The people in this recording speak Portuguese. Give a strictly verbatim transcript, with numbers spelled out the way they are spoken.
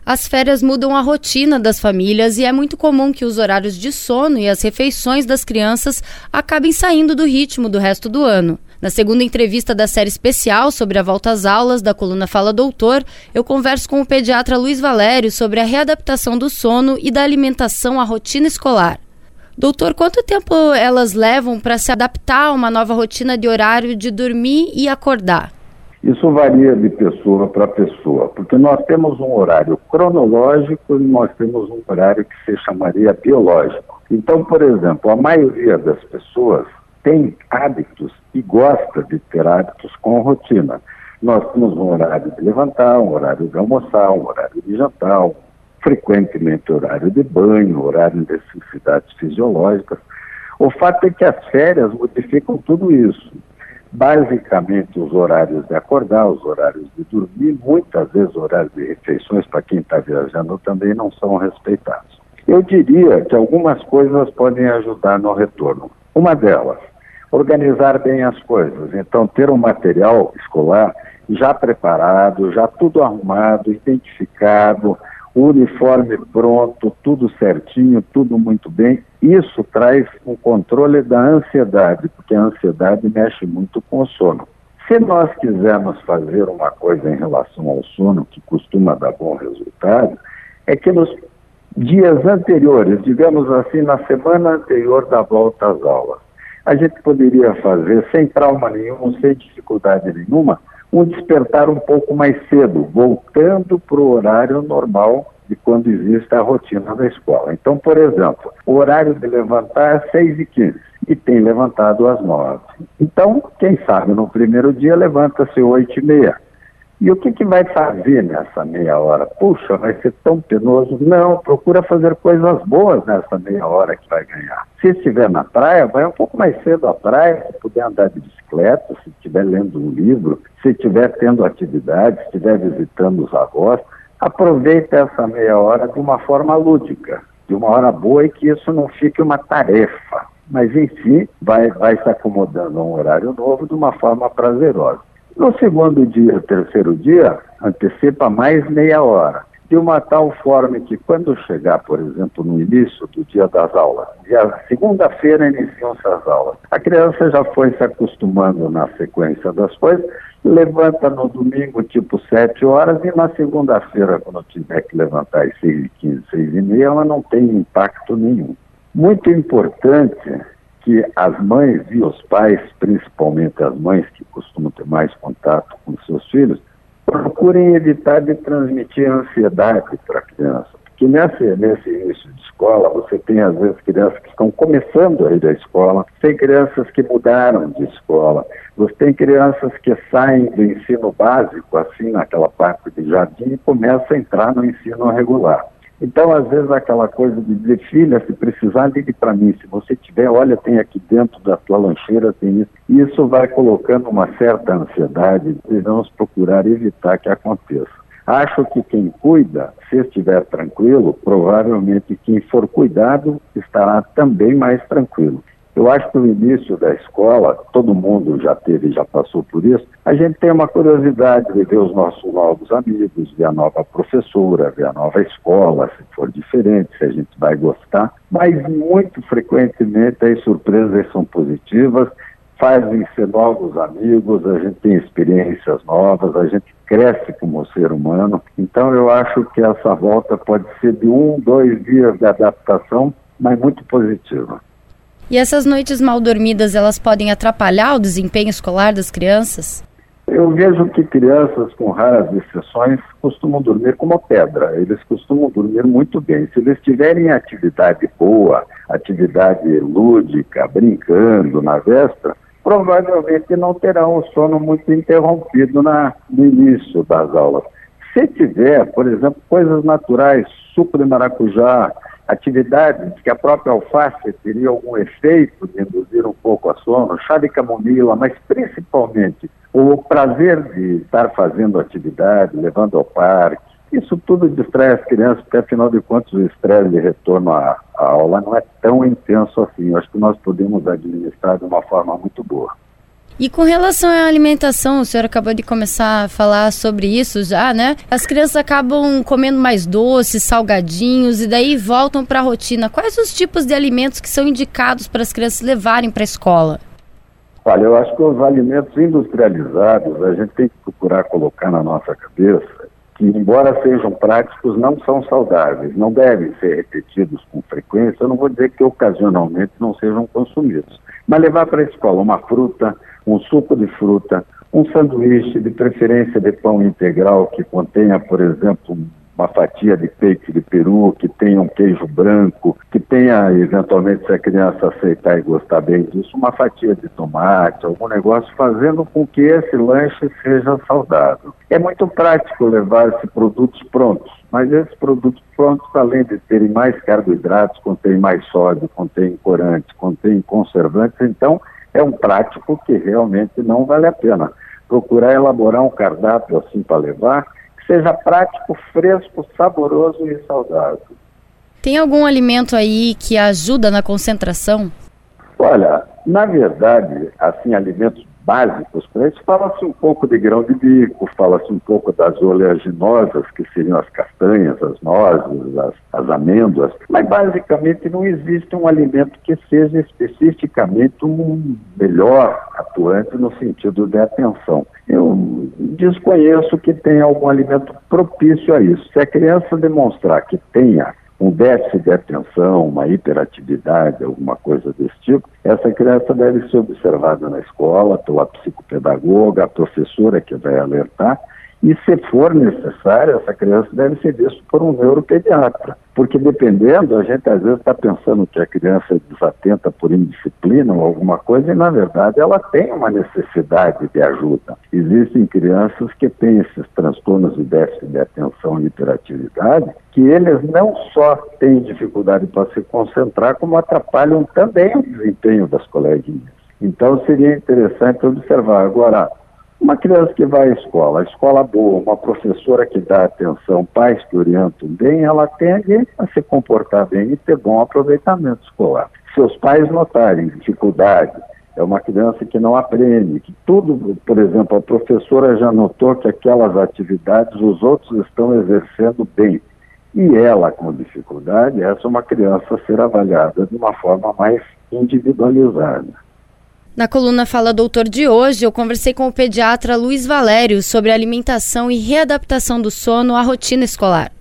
As férias mudam a rotina das famílias e é muito comum que os horários de sono e as refeições das crianças acabem saindo do ritmo do resto do ano. Na segunda entrevista da série especial sobre a volta às aulas da coluna Fala Doutor, eu converso com o pediatra Luiz Valério sobre a readaptação do sono e da alimentação à rotina escolar. Doutor, quanto tempo elas levam para se adaptar a uma nova rotina de horário de dormir e acordar? Isso varia de pessoa para pessoa, porque nós temos um horário cronológico e nós temos um horário que se chamaria biológico. Então, por exemplo, a maioria das pessoas tem hábitos e gosta de ter hábitos com rotina. Nós temos um horário de levantar, um horário de almoçar, um horário de jantar, um, frequentemente horário de banho, horário de necessidades fisiológicas. O fato é que as férias modificam tudo isso. Basicamente, os horários de acordar, os horários de dormir, muitas vezes horários de refeições, para quem está viajando, também não são respeitados. Eu diria que algumas coisas podem ajudar no retorno. Uma delas, organizar bem as coisas. Então, ter um material escolar já preparado, já tudo arrumado, identificado, o uniforme pronto, tudo certinho, tudo muito bem. Isso traz um controle da ansiedade, porque a ansiedade mexe muito com o sono. Se nós quisermos fazer uma coisa em relação ao sono, que costuma dar bom resultado, é que nos dias anteriores, digamos assim, na semana anterior da volta às aulas, a gente poderia fazer, sem trauma nenhum, sem dificuldade nenhuma, um despertar um pouco mais cedo, voltando para o horário normal de quando existe a rotina da escola. Então, por exemplo, o horário de levantar é seis e quinze e tem levantado às nove. Então, quem sabe no primeiro dia levanta-se oito e meia. E o que, que vai fazer nessa meia hora? Puxa, vai ser tão penoso. Não, procura fazer coisas boas nessa meia hora que vai ganhar. Se estiver na praia, vai um pouco mais cedo à praia, se puder andar de bicicleta, se estiver lendo um livro, se estiver tendo atividade, se estiver visitando os avós, aproveita essa meia hora de uma forma lúdica, de uma hora boa e que isso não fique uma tarefa. Mas, enfim, vai, vai se acomodando a um horário novo de uma forma prazerosa. No segundo dia, terceiro dia, antecipa mais meia hora, de uma tal forma que quando chegar, por exemplo, no início do dia das aulas, dia segunda-feira iniciam-se as aulas, a criança já foi se acostumando na sequência das coisas, levanta no domingo tipo sete horas e na segunda-feira, quando tiver que levantar às seis e quinze, seis e meia, ela não tem impacto nenhum. Muito importante que as mães e os pais, principalmente as mães que costumam ter mais contato com seus filhos, procurem evitar de transmitir ansiedade para a criança. Porque nesse, nesse início de escola, você tem às vezes crianças que estão começando a ir à escola, tem crianças que mudaram de escola, você tem crianças que saem do ensino básico, assim, naquela parte de jardim, e começam a entrar no ensino regular. Então, às vezes, aquela coisa de dizer, filha, se precisar, ligue para mim. Se você tiver, olha, tem aqui dentro da tua lancheira, tem isso. Isso vai colocando uma certa ansiedade, devemos procurar evitar que aconteça. Acho que quem cuida, se estiver tranquilo, provavelmente quem for cuidado estará também mais tranquilo. Eu acho que no início da escola, todo mundo já teve, já passou por isso, a gente tem uma curiosidade de ver os nossos novos amigos, ver a nova professora, ver a nova escola, se for diferente, se a gente vai gostar, mas muito frequentemente as surpresas são positivas, fazem-se novos amigos, a gente tem experiências novas, a gente cresce como ser humano, então eu acho que essa volta pode ser de um, dois dias de adaptação, mas muito positiva. E essas noites mal dormidas, elas podem atrapalhar o desempenho escolar das crianças? Eu vejo que crianças, com raras exceções, costumam dormir como pedra. Eles costumam dormir muito bem. Se eles tiverem atividade boa, atividade lúdica, brincando na véspera, provavelmente não terão o sono muito interrompido na, no início das aulas. Se tiver, por exemplo, coisas naturais, suco de maracujá, atividades que a própria alface teria algum efeito de induzir um pouco a sono, chá de camomila, mas principalmente o prazer de estar fazendo atividade, levando ao parque, isso tudo distrai as crianças, porque afinal de contas o estresse de retorno à, à aula não é tão intenso assim. Eu acho que nós podemos administrar de uma forma muito boa. E com relação à alimentação, o senhor acabou de começar a falar sobre isso já, né? As crianças acabam comendo mais doces, salgadinhos e daí voltam para a rotina. Quais os tipos de alimentos que são indicados para as crianças levarem para a escola? Olha, eu acho que os alimentos industrializados a gente tem que procurar colocar na nossa cabeça que, embora sejam práticos, não são saudáveis, não devem ser repetidos com frequência. Eu não vou dizer que ocasionalmente não sejam consumidos, mas levar para a escola uma fruta, um suco de fruta, um sanduíche, de preferência de pão integral, que contenha, por exemplo, uma fatia de peito de peru, que tenha um queijo branco, que tenha, eventualmente, se a criança aceitar e gostar bem disso, uma fatia de tomate, algum negócio, fazendo com que esse lanche seja saudável. É muito prático levar-se produtos prontos, mas esses produtos prontos, além de terem mais carboidratos, contêm mais sódio, contêm corantes, contêm conservantes, então é um prático que realmente não vale a pena. Procurar elaborar um cardápio assim para levar, que seja prático, fresco, saboroso e saudável. Tem algum alimento aí que ajuda na concentração? Olha, na verdade, assim, alimentos básicos, para isso fala-se um pouco de grão de bico, fala-se um pouco das oleaginosas, que seriam as castanhas, as nozes, as, as amêndoas, mas basicamente não existe um alimento que seja especificamente um melhor atuante no sentido de atenção. Eu desconheço que tenha algum alimento propício a isso. Se a criança demonstrar que tenha um déficit de atenção, uma hiperatividade, alguma coisa desse tipo, essa criança deve ser observada na escola pela psicopedagoga, a professora que vai alertar, e se for necessário, essa criança deve ser vista por um neuropediatra, porque dependendo, a gente às vezes está pensando que a criança é desatenta por indisciplina ou alguma coisa, e na verdade ela tem uma necessidade de ajuda. Existem crianças que têm esses transtornos de déficit de atenção e hiperatividade, que eles não só têm dificuldade para se concentrar, como atrapalham também o desempenho das coleguinhas. Então seria interessante observar. Agora, uma criança que vai à escola, a escola boa, uma professora que dá atenção, pais que orientam bem, ela tende a se comportar bem e ter bom aproveitamento escolar. Se os pais notarem dificuldade, é uma criança que não aprende, que tudo, por exemplo, a professora já notou que aquelas atividades os outros estão exercendo bem, e ela com dificuldade, essa é uma criança a ser avaliada de uma forma mais individualizada. Na coluna Fala Doutor de hoje, eu conversei com o pediatra Luiz Valério sobre alimentação e readaptação do sono à rotina escolar.